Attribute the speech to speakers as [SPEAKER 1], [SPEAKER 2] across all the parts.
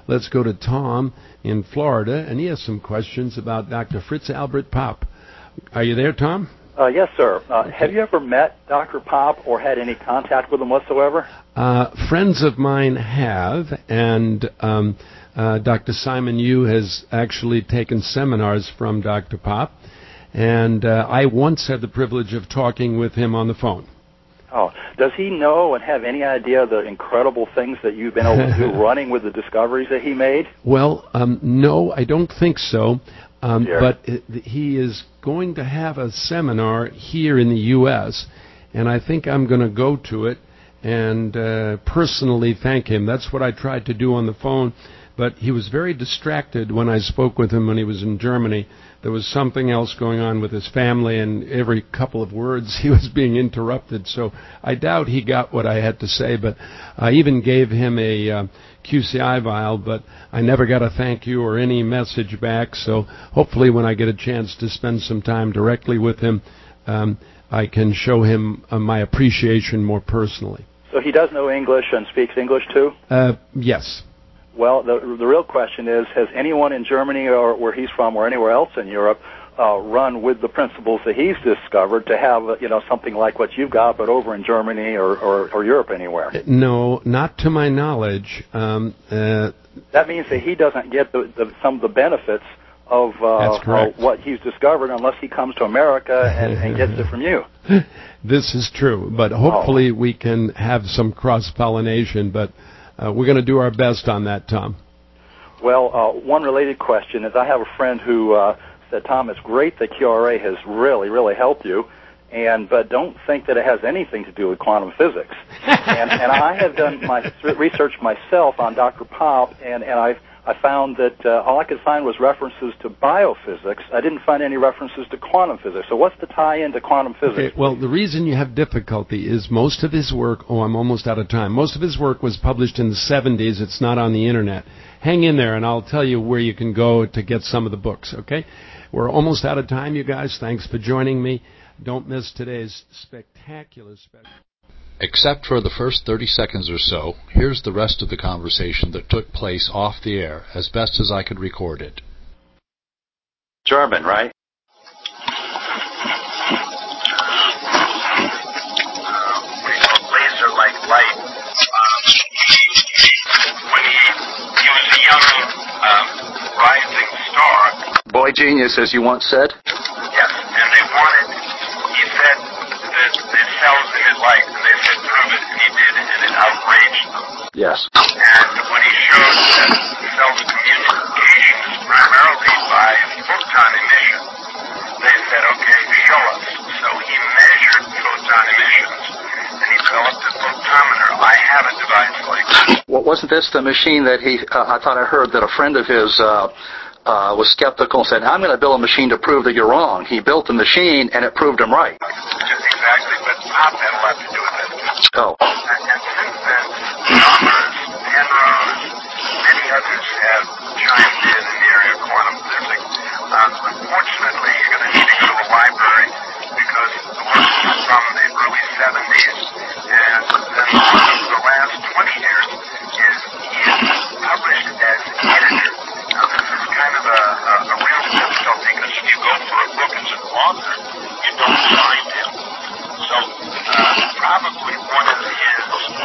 [SPEAKER 1] let's go to Tom in Florida, and he has some questions about Dr. Fritz Albert Popp. Are you there, Tom?
[SPEAKER 2] Yes, sir. Have you ever met Dr. Popp or had any contact with him whatsoever?
[SPEAKER 1] Friends of mine have, and Dr. Simon Yu has actually taken seminars from Dr. Popp, and I once had the privilege of talking with him on the phone.
[SPEAKER 2] Oh, does he know and have any idea of the incredible things that you've been able to do running with the discoveries that he made?
[SPEAKER 1] Well, no, I don't think so. But he is going to have a seminar here in the U.S., and I think I'm going to go to it and personally thank him. That's what I tried to do on the phone, but he was very distracted when I spoke with him when he was in Germany. There was something else going on with his family, and every couple of words he was being interrupted. So I doubt he got what I had to say, but I even gave him a QCI vial, but I never got a thank you or any message back. So hopefully when I get a chance to spend some time directly with him, I can show him my appreciation more personally.
[SPEAKER 2] So he does know English and speaks English too?
[SPEAKER 1] Yes.
[SPEAKER 2] Well, the real question is, has anyone in Germany or where he's from or anywhere else in Europe run with the principles that he's discovered to have, something like what you've got, but over in Germany or Europe anywhere?
[SPEAKER 1] No, not to my knowledge.
[SPEAKER 2] That means that he doesn't get some of the benefits of what he's discovered unless he comes to America and gets it from you.
[SPEAKER 1] This is true, but hopefully we can have some cross-pollination, but we're going to do our best on that, Tom.
[SPEAKER 2] Well, one related question is I have a friend who said, Tom, it's great that QRA has really, really helped you, but don't think that it has anything to do with quantum physics. and I have done my research myself on Dr. Popp, and I found that all I could find was references to biophysics. I didn't find any references to quantum physics. So what's the tie-in to quantum physics?
[SPEAKER 1] Okay, well, the reason you have difficulty is most of his work, I'm almost out of time, most of his work was published in the 70s. It's not on the Internet. Hang in there, and I'll tell you where you can go to get some of the books, okay? We're almost out of time, you guys. Thanks for joining me. Don't miss today's spectacular special.
[SPEAKER 3] Except for the first 30 seconds or so, here's the rest of the conversation that took place off the air, as best as I could record it.
[SPEAKER 2] German, right? Laser-like light. When he was a young, rising star. Boy genius, as you once said? Yes, and they wanted, he said, the cells in his light, and they said, prove it, and he did, and it outraged them. Yes. And when he showed that cells communications primarily by photon emission, they said, okay, show us. So he measured photon emissions, and he developed a photometer. I have a device like that. Well, wasn't this the machine that I thought I heard that a friend of his was skeptical and said, I'm going to build a machine to prove that you're wrong. He built the machine, and it proved him right. Exactly, but Popp had a lot to do with that. Oh. And since then, Chalmers, Penrose, many others have chimed in the area of quantum physics. Unfortunately, you're going to need to go to the library because the work is from the early 70s, and then the last 20 years he is published as editor. Now, this is kind of a real difficulty because if you go for a book as an author, you don't find him. So probably one of his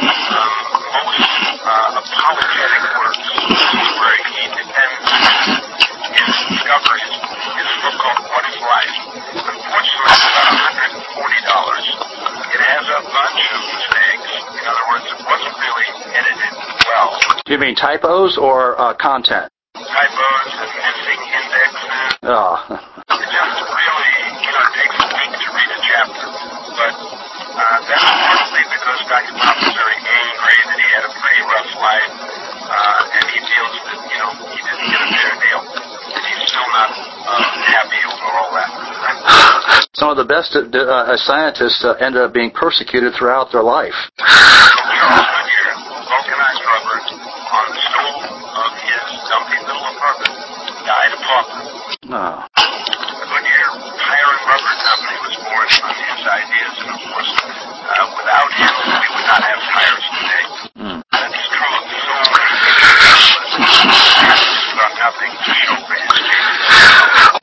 [SPEAKER 2] most apologetic works where he defends his discoveries is a book called What is Life? Unfortunately, it's about $140. It has a bunch of mistakes. In other words, it wasn't really edited well. Do you mean typos or content? Typos and missing indexes. Oh. It just really, it takes a week to read a chapter. But that's partly because Dr. Popp was very angry that he had a pretty rough life, and he feels that, he didn't get a fair deal. And he's still not happy over all that. Some of the best scientists ended up being persecuted throughout their life. Charles Goodyear vulcanized rubber on the stove of his dumpy little apartment. Died a pauper. Oh. The Goodyear Tire and Rubber Company was born on his ideas, and of course, without him, we would not have tires today. That's true of so many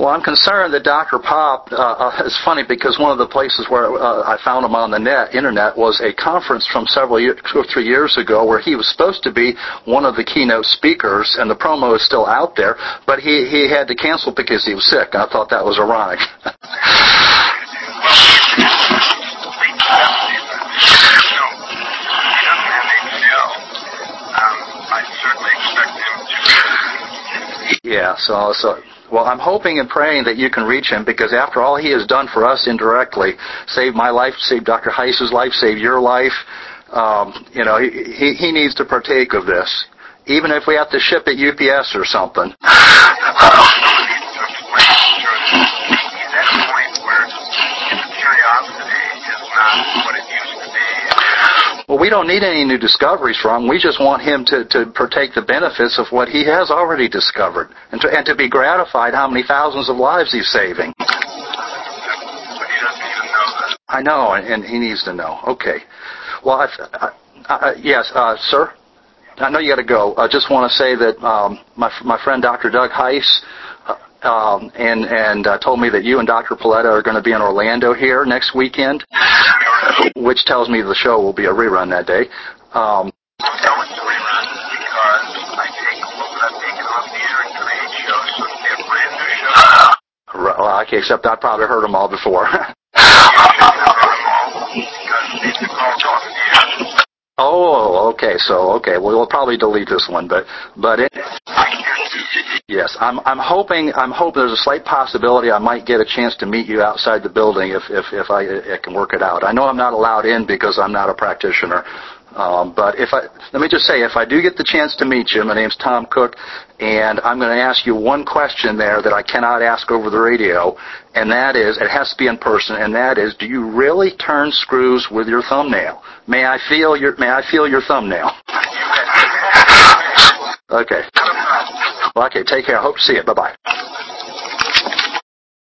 [SPEAKER 2] Well, I'm concerned that Dr. Pop, it's funny because one of the places where I found him on the internet was a conference from 2 or 3 years ago where he was supposed to be one of the keynote speakers, and the promo is still out there, but he had to cancel because he was sick. I thought that was ironic.
[SPEAKER 4] I certainly expect him to.
[SPEAKER 2] Yeah, well, I'm hoping and praying that you can reach him, because after all he has done for us indirectly, saved my life, saved Dr. Heiss's life, saved your life, he needs to partake of this, even if we have to ship it UPS or something. Well, we don't need any new discoveries from him. We just want him to partake the benefits of what he has already discovered, and to be gratified how many thousands of lives he's saving.
[SPEAKER 4] But he doesn't even know that.
[SPEAKER 2] I know, and he needs to know. Okay. Well, yes, sir? I know you got to go. I just want to say that my friend Dr. Doug Heiss told me that you and Dr. Paletta are going to be in Orlando here next weekend, which tells me the show will be a rerun that day.
[SPEAKER 4] No, it's a rerun because I'm taking off the air and create shows, so it'll be a brand new show.
[SPEAKER 2] Well, okay, except I probably heard them all before. Oh, okay. Well, we'll probably delete this one, but yes, I'm hoping there's a slight possibility I might get a chance to meet you outside the building if I can work it out. I know I'm not allowed in because I'm not a practitioner. But let me just say, if I do get the chance to meet you, my name's Tom Cook, and I'm going to ask you one question there that I cannot ask over the radio, and that is, it has to be in person, and that is, do you really turn screws with your thumbnail? May I feel your thumbnail? Okay. Well, okay, take care. I hope to see you. Bye-bye.